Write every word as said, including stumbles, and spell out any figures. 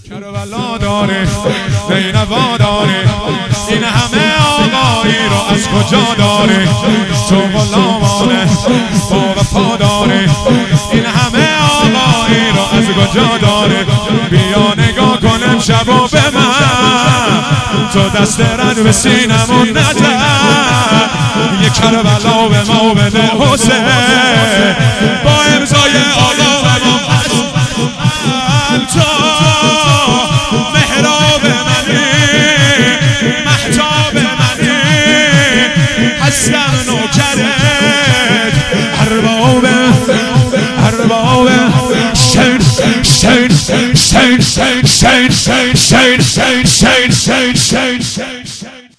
کربلا داره نینوا داره این همه آقایی رو از کجا داره تو غلامانه با وفا داره این همه آقایی رو از کجا داره بیا نگاه کنم شب و به من تو دست رد به سینمون نزد یه کربلا به ما بده حسین با امضای آقا امام تو محراب منی محجاب منی هستم نوکرت ارباب ارباب شین شین شین شین شین شین شین شین شین شین شین